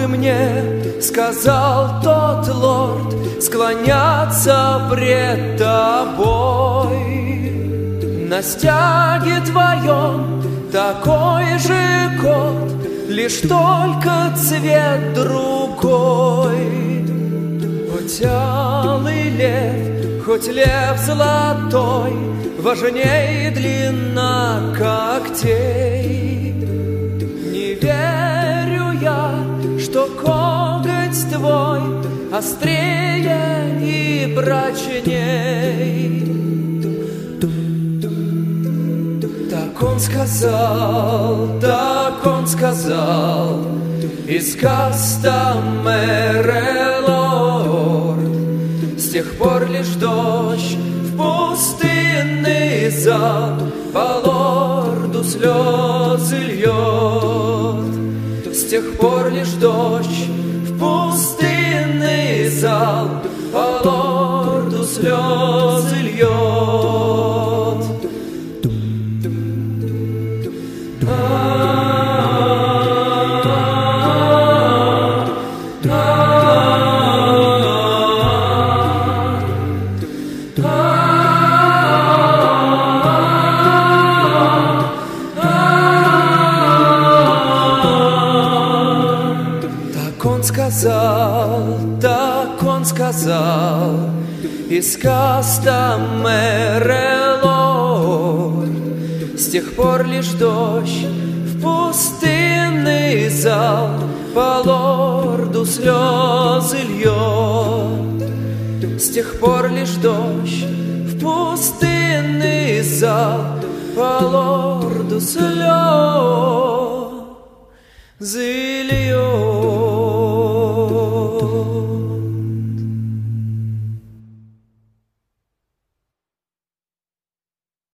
бы мне сказал тот лорд, склоняться пред тобой. На стяге твоем такой же кот, лишь только цвет другой. Хоть алый лев, хоть лев золотой, важней длина когтей. Не верю я, что коготь твой острее и прочней. Так он сказал, из Кастамере лорд. С тех пор лишь дождь в пустынный зал по лорду слезы льет. С тех пор лишь дождь в пустынный зал по лорду слезы льет. Так он сказал, из Кастамере лорд. С тех пор лишь дождь в пустынный зал по лорду слезы льет. С тех пор лишь дождь в пустынный зал по лорду слезы